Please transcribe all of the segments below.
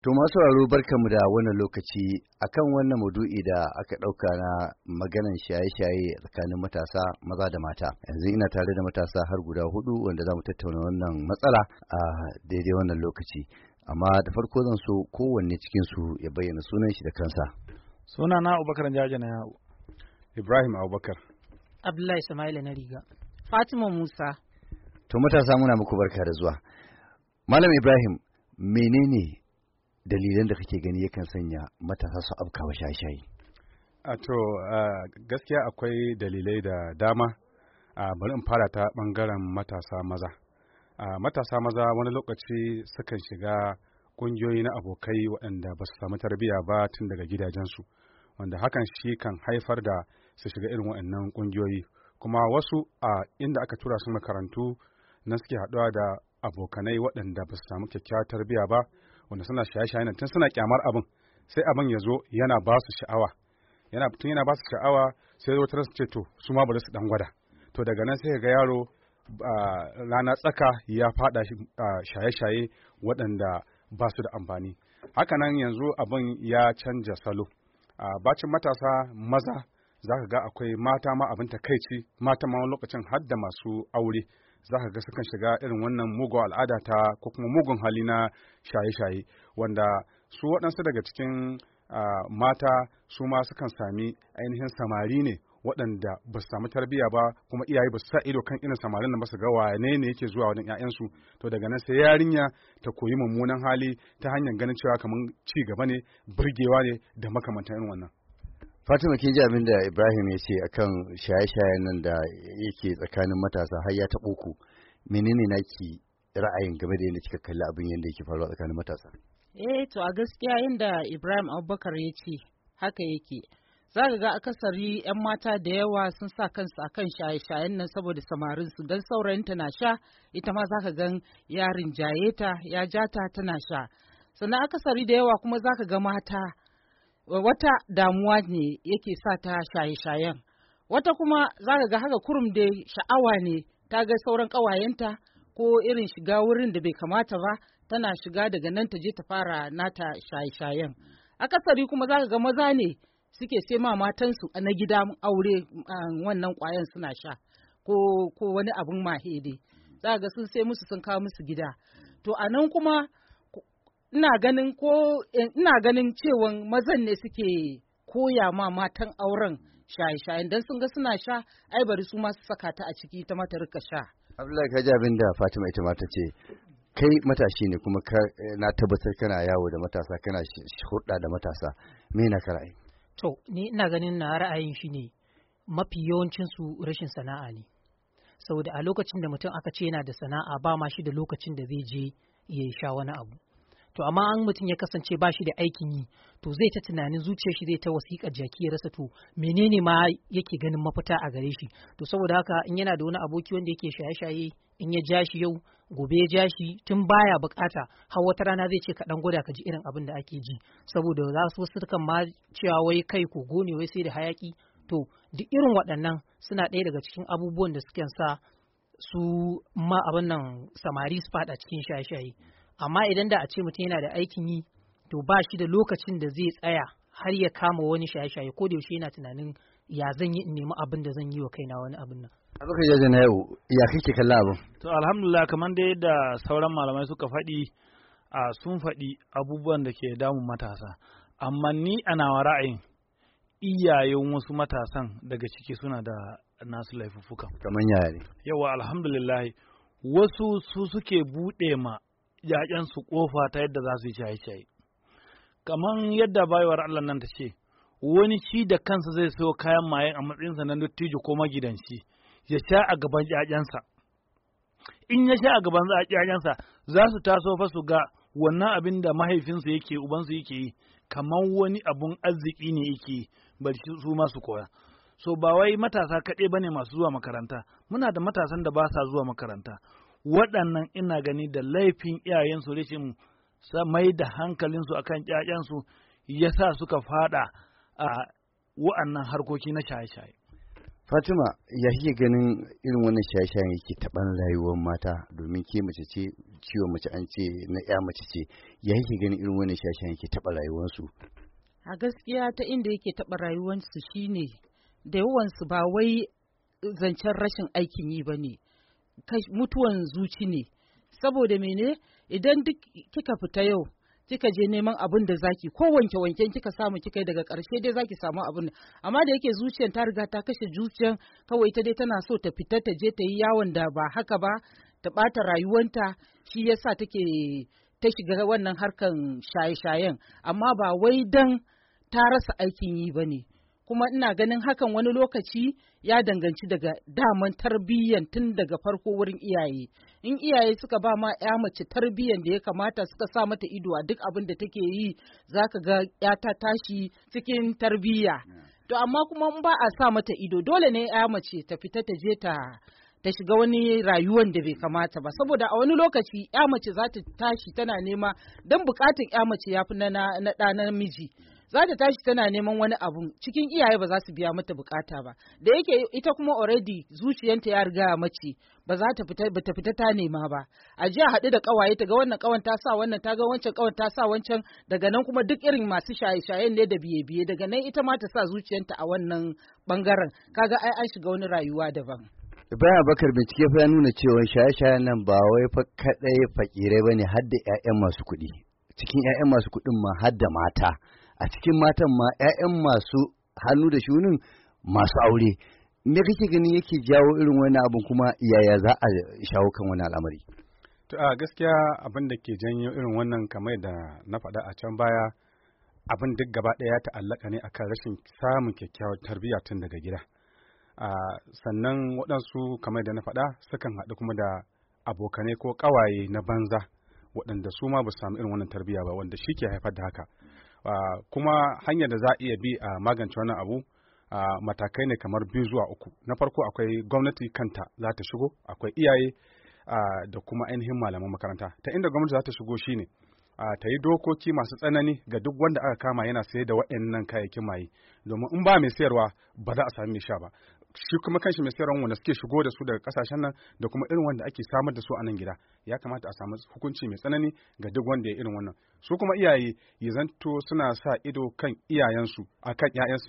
To masu sauraro barkanmu da wannan lokaci akan wannan maudu'i da aka ɗauka na maganan shaye-shaye tsakanin matasa maza da mata. Yanzu ina tare da matasa har guda hudu wanda za mu tattauna wannan matsala a daidai wannan lokaci. Amma da farko zan so kowanne cikinsu ya bayyana sunan shi da kansa. Sunana Abubakar Jaja na yawo. Ibrahim Abubakar. Abdullahi Sama'ila na riga. Fatima Musa. To matasa muna muku barka da zuwa. Malam Ibrahim, menene dalilan da kake gani yakan sanya matasa su afkawa shaye-shaye? Gaskiya akwai dalilai da dama. Bari in fara ta bangaren matasa maza. Matasa maza wani lokaci sukan shiga ƙungiyoyi na abokai waɗanda ba su samu tarbiyya ba tun daga gidajensu, wanda hakan shi kan haifar da su shiga irin waɗannan ƙungiyoyi. Kuma wasu inda aka tura su makarantu nan suke haɗuwa da abokanai waɗanda ba su samu kyakkyawar tarbiyya ba, wanda suna shaye-shaye tun suna kyamar abin, sai abin ya zo yana ba su sha'awa, yana ba su sha'awa, sai wata su ce to su ma bari su dan gwada. To daga nan sai ga yaro rana tsaka ya fada shaye-shaye waɗanda ba su da amfani. Haka nan yanzu abin ya canja salo. Bacin matasa maza za ka ga akwai mata ma abin takaici, mata ma lokacin har da masu aure za ka ga sukan shiga irin wannan mugun al'ada ko kuma mugun hali na shaye-shaye, wanda su waɗansu daga cikin mata su ma sukan sami ainihin samari ne waɗanda ba su samu tarbiyya ba, kuma iyaye ba su sa ido kan irin samarin da ba su ga wane ne yake zuwa wajen 'ya'yansu. To daga nan sai yarinya ta koyi mummunan hali ta hanyar ganin cewa kamar ci gaba ne, burgewa ne da makamantan irin wannan. Fatima, kin ji abin da Ibrahim ya ce akan shaye-shayen nan da yake tsakanin matasa har ya taɓo ku. Menene naki ra'ayin game da yadda kika kalli abin yadda yake faruwa tsakanin matasa? To a gaskiya inda Ibrahim Abubakar ya ce haka yake. Za ka ga akasari 'yan mata da yawa sun sa kansu akan shaye-shayen nan saboda samarinsu, don saurayinta na sha, ita ma za ka gan yarin jayeta ya jata tana sha. Sannan akasari da yawa kuma za ka ga mata wata damuwa ne yake sa ta shaye-shayen, wata kuma za ka ga haka kurum da sha'awa ne, ta ga sauran ƙawayenta ko irin shiga wurin da bai kamata ba, tana shiga daga nan ta je ta fara nata shaye-shayen. Akasari kuma za ka ga maza ne suke sai ma matansu na gida aure wannan ƙwayan suna sha ko wani abin mahede, za ka ga sun sai musu sun kawo musu gida. To a nan kuma ina ganin cewa mazan ne suke koya ma matan auren shaye-shayen, don sun ga suna sha, ai bari su ma su saka ta a ciki ta mata rika sha. Abdullahi, ka ji abin da Fatima ita ma ta ce, kai matashi ne kuma na tabbatar kana yawo da matasa, kana hurɗa da matasa, me na ka ra'ayi? To, ni ina ganin na ra'ayin shi ne mafi yawancin su rashin sana'a ne. Saboda a lokacin da mutum aka ce yana da sana'a ba ma shi da lokacin da zai je ya sha wani abu. To amma an mutum ya kasance ba shi da aikin yi, to zai ta tunanin zuciyar shi zai ta wasiƙar jaki ya rasa to menene ma yake ganin mafita a gare shi. To saboda haka in yana da wani aboki wanda yake shaye-shaye, in ya ja shi yau gobe ya ja shi tun baya bukata, har wata rana zai ce ka dan gwada ka ji irin abin da ake ji, saboda za su wasu kan ma cewa wai kai kogo ne wai sai da hayaki. To duk irin waɗannan suna ɗaya daga cikin abubuwan da suke sa su ma abin nan samari su faɗa cikin shaye-shaye. Amma idan da a ce mutum yana da aikin yi, to ba shi da lokacin da zai tsaya har ya kama wani shaye-shaye, ko da yaushe yana tunanin ya zan yi in nemi abin da zan yi wa kaina wani abin nan. Abubakar Jaja na yau, ya kake kallon abin? To alhamdulillah, kamar dai da sauran malamai suka faɗi, sun faɗi abubuwan da ke damun matasa. Amma ni a nawa ra'ayin, iyayen wasu matasan daga ciki suna da nasu laifuffukan. Kamar yaya ne? Yawa alhamdulillah, wasu su suke buɗe ma ‘ya'yansu ƙofa ta yadda za su yi shaye-shaye. Kamar yadda bayawar Allah nan ta ce, wani shi da kansa zai sayo kayan maye a matsayinsa na dattijo ko magidanci, ya sha a gaban ‘ya'yansa. In ya sha a gaban ‘ya'yansa, za su taso fa su ga wannan abin da mahaifinsu yake, ubansu yake yi, kamar wani abun arziki ne yake, bari su ma su koya. So ba wai matasa kaɗai ba ne masu zuwa makaranta, muna da matasan da ba sa zuwa makaranta. Waɗannan ina gani da laifin iyayensu rashin mai da hankalinsu akan ƴaƴansu ya sa suka fada a wa'annan harkoki na shaye-shaye. Fatima, ya kike ganin irin wannan shaye-shayen yake taɓan rayuwar mata, domin ke mace ce, ciwon mace an ce na ya mace ce, ya kike ganin irin wannan shaye-shayen yake taɓa rayuwarsu? A gaskiya ta inda yake taɓa rayuwarsu shine da yawansu ba wai zancen rashin aikin yi ba ne, mutuwan zuci ne. Saboda mene, idan duk kika fita yau kika je neman abin da zaki, ko wanke wanken kika samu kika daga ƙarshe dai zaki samu abin, amma da yake zuciyar ta riga ta kashe zuciyar, kawai ta dai tana so ta fita ta je ta yi yawon da ba haka ba, ta ɓata rayuwanta, shi yasa take ta shiga wannan harkan shaye-shayen, amma ba wai dan ta rasa aikin yi ba ne. Kuma ina ganin hakan wani lokaci ya danganci daga daman tarbiyyan tun daga farko wurin iyaye. In iyaye suka ba ma ya mace tarbiyyan da ya kamata, suka sa mata ido a duk abin da take yi, zaka ga ya ta tashi cikin tarbiyya. To amma kuma in ba a sa mata ido, dole ne ya mace ta fita ta je ta shiga wani rayuwan da bai kamata ba, saboda a wani lokaci ya mace za ta tashi tana nema, don bukatun ya mace ya fi na ɗa namiji. Za ta tashi tana neman wani abu, cikin iyaye ba za su biya mata bukata ba, da yake ita kuma already zuciyanta ya riga mace, ba za ta fita ta nema ba. A jiya haɗu da ƙawaye, ta ga wannan ƙawan ta sa wannan, ta ga wancan ƙawan ta sa wancan, daga nan kuma duk irin masu shaye-shayen ne da biye-biye, daga nan ita ma ta sa zuciyanta a wannan bangaren, kaga ai an shiga wani rayuwa daban. Ibrahim Abubakar, bincike fa ya nuna cewa shaye-shayen nan ba wai fa kaɗai fakirai ba ne, har da 'ya'yan masu kuɗi. Cikin 'ya'yan masu kuɗin ma har da mata. A cikin matan ma 'ya'yan masu hannu da shunin masu aure. Me kake ganin yake jawo irin wani abin, kuma yaya za a shawo kan wani al'amari? To a gaskiya abin da ke janyo irin wannan, kamar da na faɗa a can baya, abin duk gaba ɗaya ya ta'allaka ne akan rashin samun kyakkyawar tarbiyya tun daga gida. Sannan waɗansu kamar da na faɗa sukan haɗu kuma da abokanai ko ƙawaye na banza, waɗanda su ma ba su samu irin wannan tarbiyya ba, wanda shi ke haifar da haka. Kuma hanyar da za a iya bi a magance wannan abu, matakai ne kamar 2 zuwa 3. Na farko akwai gwamnati kanta za ta shigo, akwai iyaye da kuma ainihin malaman makaranta. Ta inda gwamnati za ta shigo shine ta yi dokoki masu tsanani ga duk wanda aka kama yana sayar da waɗannan kayayyakin maye, domin in ba mai sayarwa ba za a sami mai sha ba. Shi kuma kanshi mai sayarwa wanda suke shigo da su daga kasashen nan, da kuma irin wanda ake samar da su a nan gida, ya kamata a samu hukunci mai tsanani ga duk wanda ya irin wannan. Su kuma iyaye ya zanto suna sa ido kan iyayensu akan ƴaƴansu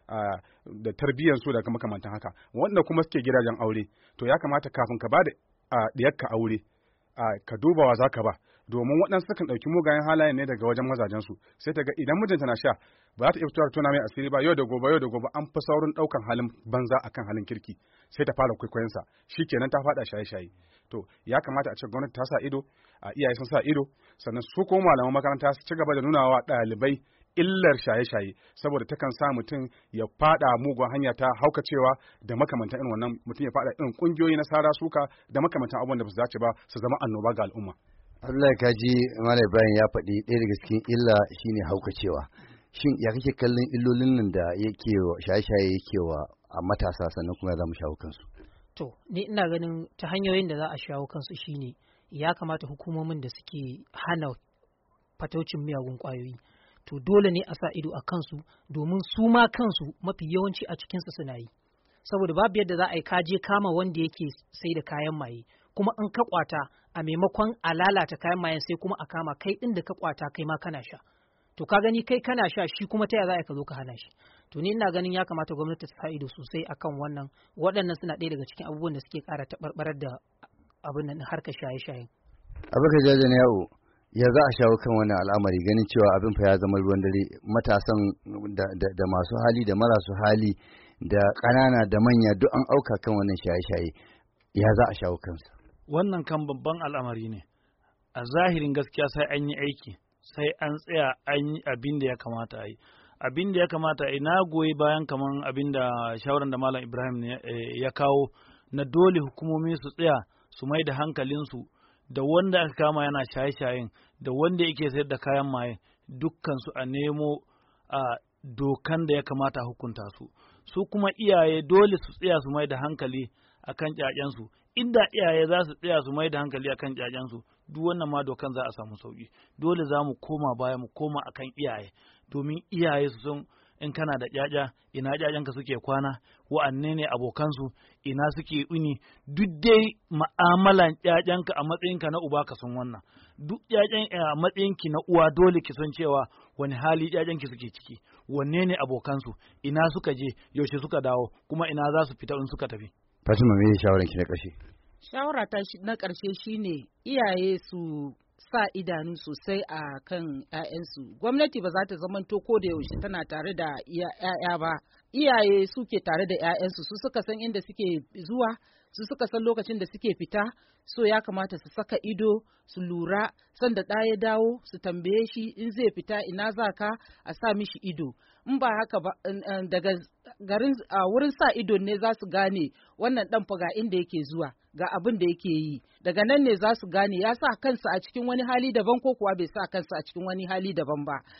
da tarbiyyarsu da makamantan haka. Wanda kuma suke gidajen aure, to ya kamata kafin ka ba da diyarka aure, ka duba wa zaka ba, domin waɗansu sukan ɗauki mugayen halayen ne daga wajen mazajensu, sai ta ga idan mijinta na sha ba za ta iya fitowa tona mai asiri ba, yau da gobe an fi saurin ɗaukan halin banza akan halin kirki, sai ta fara kwaikwayonsa, shi kenan ta faɗa shaye-shaye. To ya kamata a ce gwamnati ta sa ido, iyaye sun sa ido, sannan su kuma malaman makaranta su ci gaba da nuna wa ɗalibai illar shaye-shaye, saboda takan sa mutum ya fada mugun hanya ta haukacewa da makamantan irin wannan, mutum ya fada irin kungiyoyi na sara suka da makamantan abubuwan da ba su dace ba, su zama annoba ga al'umma. Allah ka ji Malam Ibrahim ya faɗi ɗaya daga cikin illa shine haukacewa. Shin ya kake kallon illolin nan da yake shaye-shaye yake wa a matasa, sannan kuma za mu shawo kansu? To, ni ina ganin ta hanyoyin da za a shawo kansu shine ya kamata hukumomin da suke hana fataucin miyagun ƙwayoyi, to dole ne a sa ido a kansu, domin su ma kansu mafi yawanci a cikinsu suna yi. Saboda babu yadda za a yi kaje kama wanda yake sai da kayan maye, kuma in ka kwata, a maimakon a lalata kayan mayen sai kuma a kama kai ɗin da ka kwata kai ma kana sha. To ka gani kai kana sha, shi kuma ta yaya za a ka zo ka hana shi? To ni ina ganin ya kamata gwamnati ta sa ido sosai akan wannan. Waɗannan suna ɗaya daga cikin abubuwan da suke ƙara taɓarɓarar da abin nan harkar shaye-shayen. Abubakar Jajan Yawo, ya za a shawo kan wannan al'amari, ganin cewa abin fa ya zama ruwan dare, matasan da masu hali da marasu hali da ƙanana da manya duk an auka kan wannan shaye-shaye, ya za a shawo kansa? Wannan kan babban al'amari ne. A zahirin gaskiya sai an yi aiki, sai an tsaya an yi abin da ya kamata a yi. Abin da ya kamata a yi, na goyi bayan kaman abin da shawaran da Malam Ibrahim ya kawo, na dole hukumomi su tsaya su mai da hankalinsu da wanda aka kama yana shaye-shayen da wanda yake sayar da kayan maye, dukkansu a nemo dokan da ya kamata hukunta su. Su kuma iyaye dole su tsaya su mai da hankali akan ƴaƴansu. Inda iyaye za su tsaya su mai da hankali akan ƴaƴansu, duk wannan ma dokan za a samu sauki. Dole za mu koma baya, mu koma akan iyaye, domin iyaye su san in kana da ƴaƴa ina ƴaƴanka suke kwana, wa'anne ne abokansu, ina suke uni, duk dai ma'amalan ƴaƴanka a matsayinka na uba ka san wannan. Duk ƴaƴan a matsayinki na uwa dole ki san cewa wani hali ƴaƴanki suke ciki, wanne ne abokansu, ina suka je, yaushe suka dawo, kuma ina za su fita in suka tafi. Fatima, me shawaranki na ƙarshe? Shawara ta na ƙarshe shine iyaye su sa idanu sosai a kan 'ya'yansu. Gwamnati ba za ta zamanto ko da yaushe tana tare da 'ya'ya ba. Iyaye suke tare da 'ya'yansu, su suka san inda suke zuwa, su suka san lokacin da suke fita, so ya kamata su saka ido, su lura, sanda ɗa ya dawo su tambaye shi in zai fita ina za ka, a sa mishi ido. In ba haka ba, daga garin wurin sa ido ne za su gane wannan ɗan fa ga inda yake zuwa, ga abin da yake yi. Daga nan ne za su gane ya sa kansa a cikin wani hali daban ko kuwa bai sa kansa a cikin wani hali daban ba.